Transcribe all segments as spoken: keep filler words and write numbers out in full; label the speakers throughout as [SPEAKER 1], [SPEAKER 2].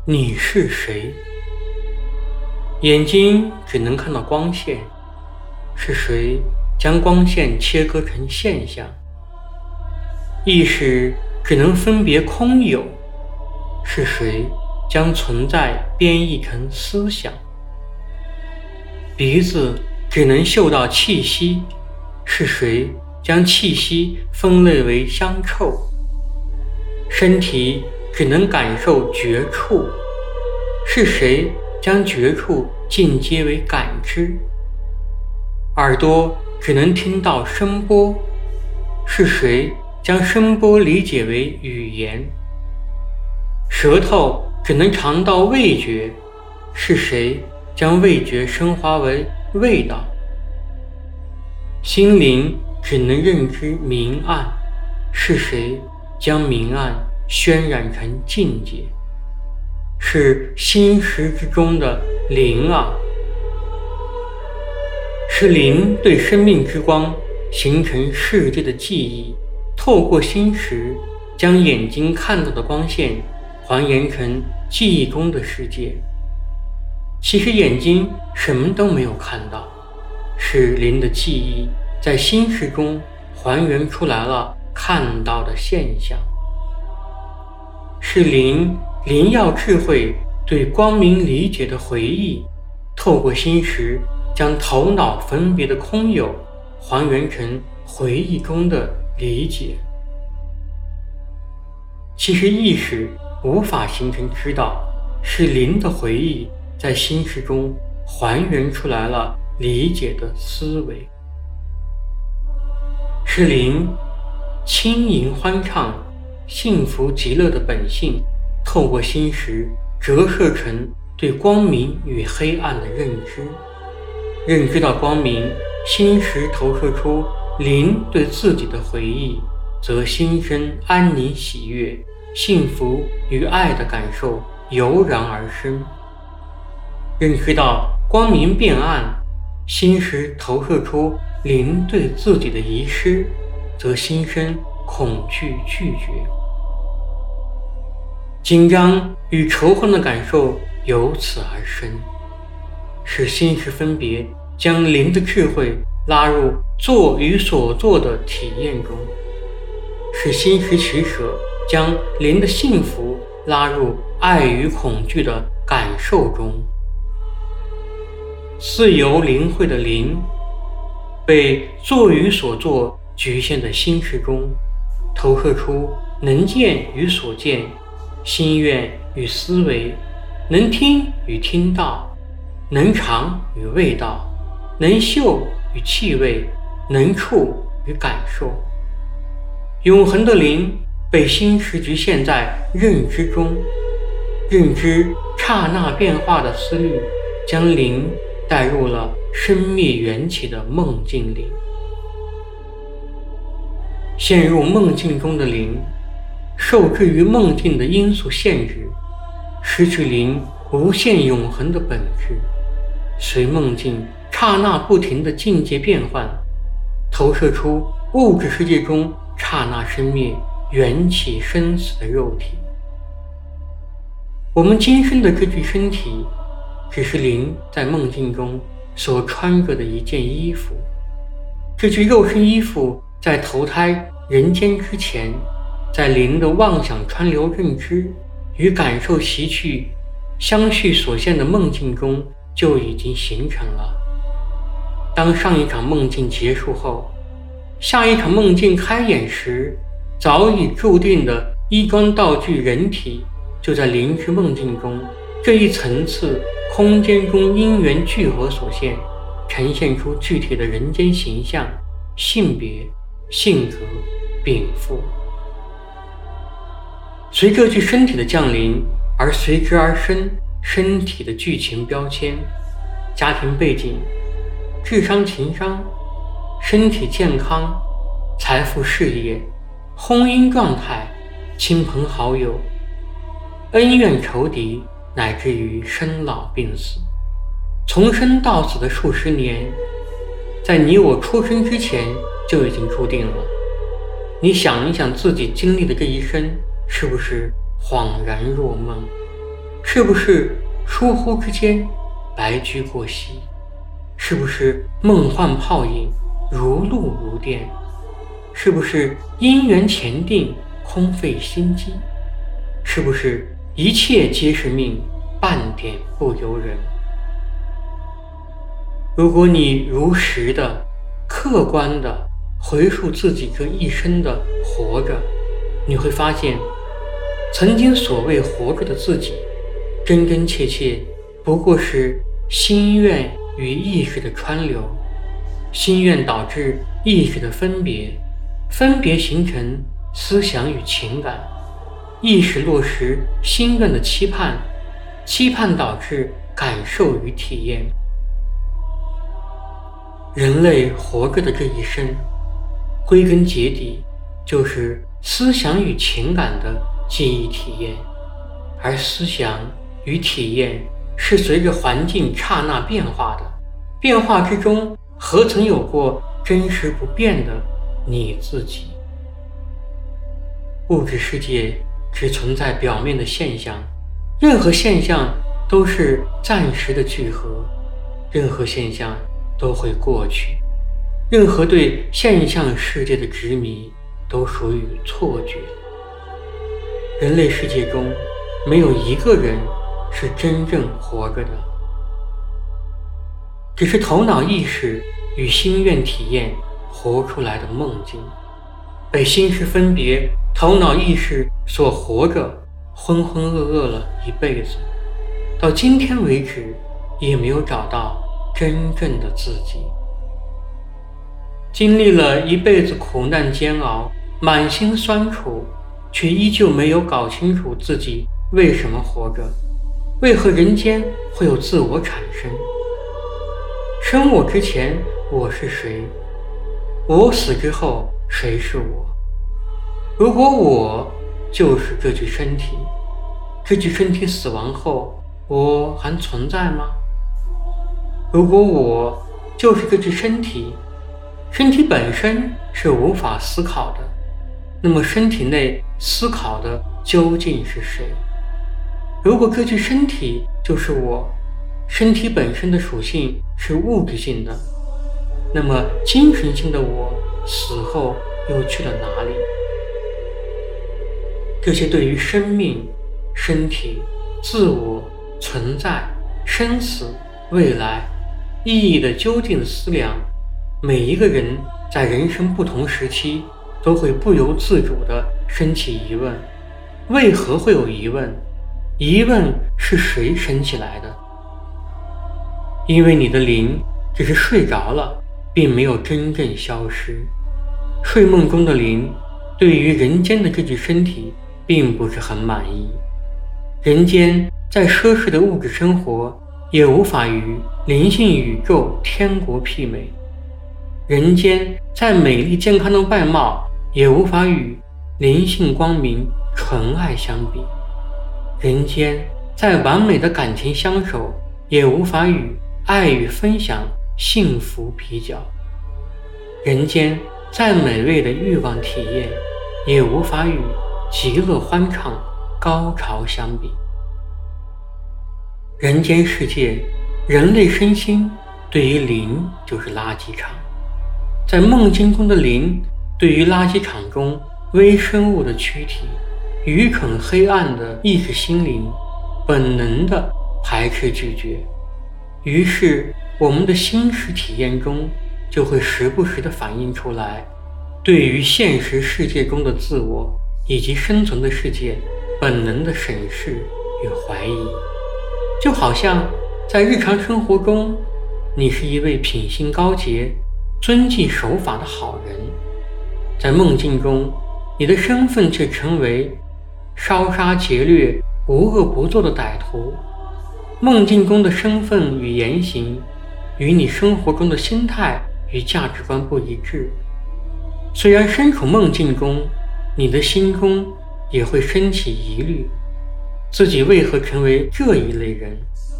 [SPEAKER 1] 你是谁？眼睛只能看到光线，是谁将光线切割成现象？意识只能分别空有，是谁将存在编译成思想？鼻子只能嗅到气息，是谁将气息分类为香臭？身体只能感受觉触，是谁将觉触进阶为感知？耳朵只能听到声波，是谁将声波理解为语言？舌头只能尝到味觉，是谁将味觉升华为味道？心灵只能认知明暗，是谁将明暗渲染成境界？是心识之中的灵啊，是灵对生命之光形成世界的记忆，透过心识将眼睛看到的光线还原成记忆中的世界。其实眼睛什么都没有看到，是灵的记忆在心识中还原出来了看到的现象。是灵灵耀智慧对光明理解的回忆，透过心识将头脑分别的空有还原成回忆中的理解。其实意识无法形成知道，是灵的回忆在心识中还原出来了理解的思维。是灵轻盈欢畅幸福极乐的本性，透过心识折射成对光明与黑暗的认知。认知到光明，心识投射出灵对自己的回忆，则心生安宁喜悦，幸福与爱的感受油然而生。认知到光明变暗，心识投射出灵对自己的遗失，则心生恐惧拒绝。紧张与仇恨的感受由此而生，是心识分别将灵的智慧拉入做与所做的体验中，是心识取舍将灵的幸福拉入爱与恐惧的感受中。自由灵慧的灵被做与所做局限在心识中，投射出能见与所见，心愿与思维，能听与听到，能尝与味道，能嗅与气味，能触与感受。永恒的灵被心识局限在认知中，认知刹那变化的思虑，将灵带入了生灭缘起的梦境里。陷入梦境中的灵受制于梦境的因素限制，失去灵无限永恒的本质，随梦境刹那不停的境界变换，投射出物质世界中刹那生灭缘起生死的肉体。我们今生的这具身体只是灵在梦境中所穿着的一件衣服，这具肉身衣服在投胎人间之前，在灵的妄想川流认知与感受习趣相续所现的梦境中就已经形成了。当上一场梦境结束后，下一场梦境开演时，早已注定的衣装道具人体就在灵之梦境中这一层次空间中因缘聚合所现，呈现出具体的人间形象、性别、性格、禀赋。随这具身体的降临而随之而生身体的剧情标签，家庭背景、智商情商、身体健康、财富事业、婚姻状态、亲朋好友、恩怨仇敌，乃至于生老病死，从生到死的数十年，在你我出生之前就已经注定了。你想一想自己经历的这一生，是不是恍然若梦？ 是不是疏忽之间白驹过隙？是不是梦幻泡影，如露如电？是不是因缘前定，空费心机？是不是一切皆是命，半点不由人？如果你如实的、客观的回溯自己这一生的活着，你会发现，曾经所谓活着的自己，真真切切不过是心愿与意识的川流，心愿导致意识的分别，分别形成思想与情感，意识落实心愿的期盼，期盼导致感受与体验。人类活着的这一生，归根结底就是思想与情感的记忆体验，而思想与体验是随着环境刹那变化的，变化之中何曾有过真实不变的你自己？物质世界只存在表面的现象，任何现象都是暂时的聚合，任何现象都会过去，任何对现象世界的执迷都属于错觉。人类世界中没有一个人是真正活着的，只是头脑意识与心愿体验活出来的梦境，被心识分别、头脑意识所活着，浑浑噩噩了一辈子，到今天为止也没有找到真正的自己。经历了一辈子苦难煎熬，满心酸楚，却依旧没有搞清楚自己为什么活着，为何人间会有自我产生。生我之前我是谁？我死之后谁是我？如果我就是这具身体，这具身体死亡后我还存在吗？如果我就是这具身体，身体本身是无法思考的，那么身体内思考的究竟是谁？如果这具身体就是我，身体本身的属性是物质性的，那么精神性的我死后又去了哪里？这些对于生命、身体、自我、存在、生死、未来意义的究竟思量，每一个人在人生不同时期都会不由自主地升起疑问。为何会有疑问？疑问是谁升起来的？因为你的灵只是睡着了，并没有真正消失。睡梦中的灵对于人间的这具身体并不是很满意，人间在奢侈的物质生活也无法与灵性宇宙天国媲美，人间在美丽健康的外貌也无法与灵性光明纯爱相比，人间在完美的感情相守也无法与爱与分享幸福比较，人间再美味的欲望体验也无法与极乐欢畅高潮相比。人间世界，人类身心对于灵就是垃圾场，在梦境中的灵对于垃圾场中微生物的躯体，愚蠢黑暗的意识心灵本能的排斥拒绝，于是我们的心识体验中就会时不时地反映出来对于现实世界中的自我以及生存的世界本能的审视与怀疑。就好像在日常生活中，你是一位品行高洁、遵纪守法的好人，在梦境中你的身份却成为烧杀劫掠、无恶不作的歹徒。梦境中的身份与言行与你生活中的心态与价值观不一致。虽然身处梦境中，你的心中也会升起疑虑，自己为何成为这一类人？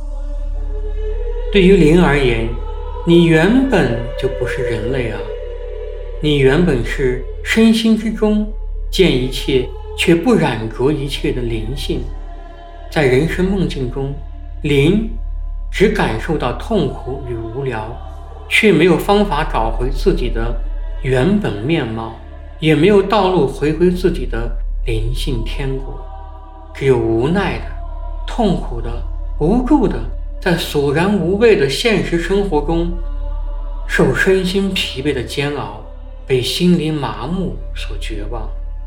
[SPEAKER 1] 对于灵而言，你原本就不是人类啊，你原本是身心之中见一切却不染着一切的灵性， 在人生梦境中，灵只感受到痛苦与无聊，却没有方法找回自己的原本面貌，也没有道路回归自己的灵性天国，只有无奈的、痛苦的、无助的，在索然无味的现实生活中，受身心疲惫的煎熬，被心灵麻木所绝望。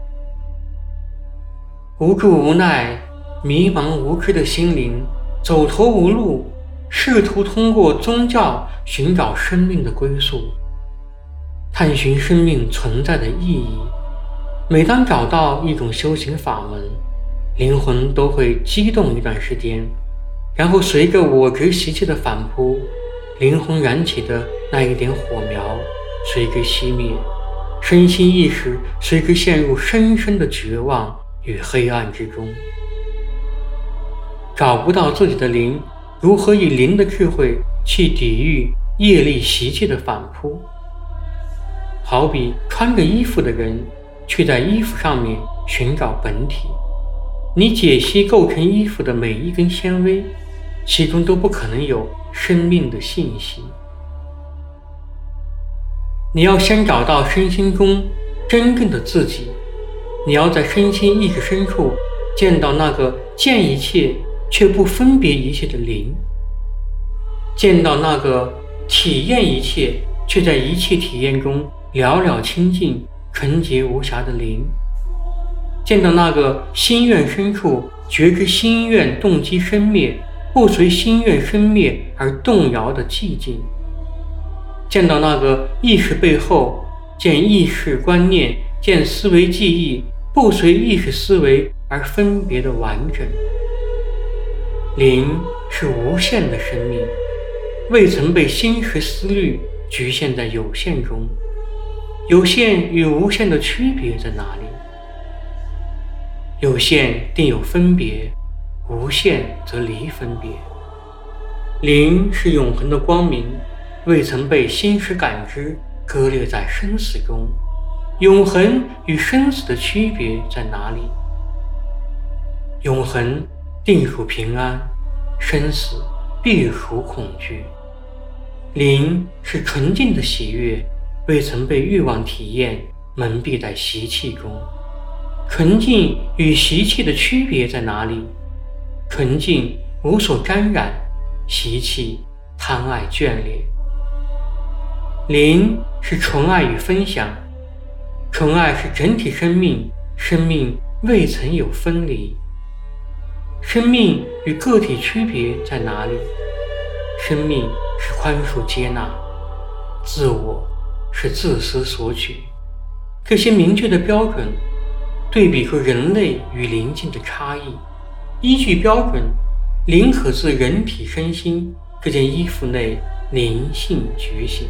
[SPEAKER 1] 无助无奈、迷茫无知的心灵走投无路，试图通过宗教寻找生命的归宿，探寻生命存在的意义。每当找到一种修行法门，灵魂都会激动一段时间，然后随着我执习气的反扑，灵魂燃起的那一点火苗随之熄灭，身心意识随之陷入深深的绝望与黑暗之中。找不到自己的灵，如何以灵的智慧去抵御业力习气的反扑？好比穿着衣服的人，却在衣服上面寻找本体。你解析构成衣服的每一根纤维，其中都不可能有生命的信息。你要先找到身心中真正的自己，你要在身心意识深处见到那个见一切却不分别一切的灵，见到那个体验一切却在一切体验中了了清净纯洁无瑕的灵，见到那个心愿深处觉知心愿动机生灭，不随心愿生灭而动摇的寂静，见到那个意识背后见意识观念见思维记忆不随意识思维而分别的完整。灵是无限的生命，未曾被心识思虑局限在有限中。有限与无限的区别在哪里？有限定有分别，无限则离分别。灵是永恒的光明，未曾被心识感知割裂在生死中。永恒与生死的区别在哪里？永恒定属平安，生死必属恐惧。灵是纯净的喜悦，未曾被欲望体验蒙蔽在习气中。纯净与习气的区别在哪里？纯净无所沾染，习气贪爱眷恋。灵是纯爱与分享，纯爱是整体生命，生命未曾有分离。生命与个体区别在哪里？生命是宽恕接纳，自我是自私索取。这些明确的标准对比出人类与灵境的差异。依据标准，灵可自人体身心这件衣服内灵性觉醒。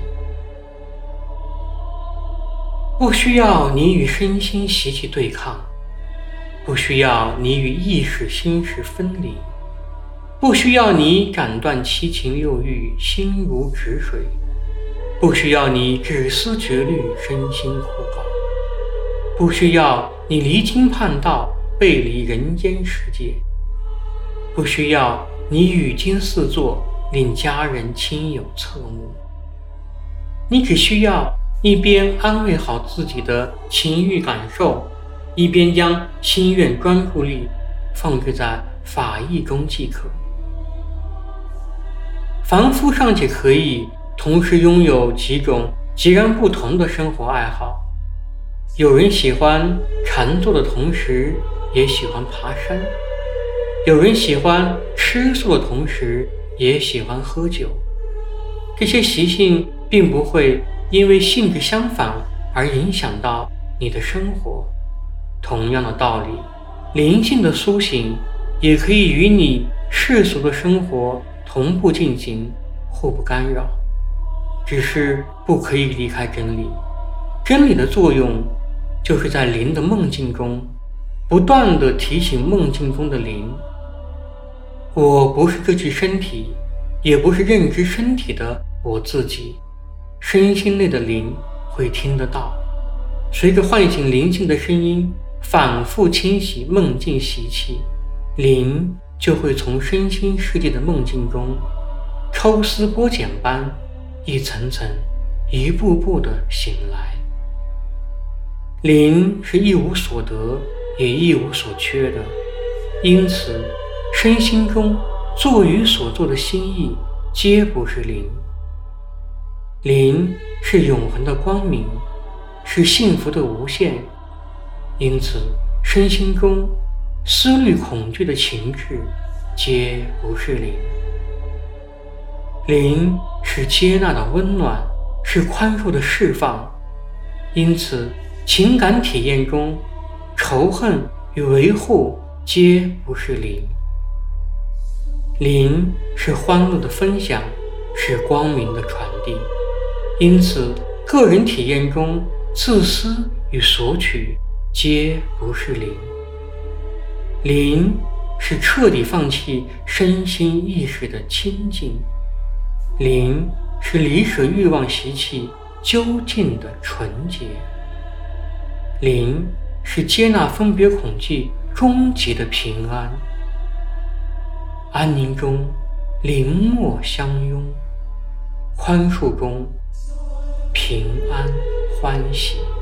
[SPEAKER 1] 不需要你与身心习气对抗，不需要你与意识心识分离，不需要你斩断七情六欲心如止水，不需要你只思绝虑身心枯槁，不需要你离经叛道背离人间世界，不需要你语惊四座令家人亲友侧目，你只需要一边安慰好自己的情欲感受，一边将心愿专注力放置在法义中即可。凡夫尚且可以同时拥有几种截然不同的生活爱好，有人喜欢禅坐的同时也喜欢爬山，有人喜欢吃素的同时也喜欢喝酒。这些习性并不会因为性质相反而影响到你的生活。同样的道理，灵性的苏醒也可以与你世俗的生活同步进行，互不干扰，只是不可以离开真理。真理的作用就是在灵的梦境中不断地提醒梦境中的灵，我不是这具身体，也不是认知身体的我自己。身心内的灵会听得到，随着唤醒灵性的声音反复清洗梦境习气，灵就会从身心世界的梦境中抽丝剥茧般一层层一步步地醒来。灵是一无所得也一无所缺的，因此身心中作与所做的心意皆不是灵。灵是永恒的光明，是幸福的无限，因此身心中思虑恐惧的情志皆不是灵。灵是接纳的温暖，是宽恕的释放，因此情感体验中仇恨与维护皆不是灵。灵是欢乐的分享，是光明的传递，因此个人体验中自私与索取皆不是灵。灵是彻底放弃身心意识的清净，灵是离舍欲望习气究竟的纯洁，灵是接纳分别恐惧终极的平安。安宁中灵默相拥，宽恕中平安欢喜。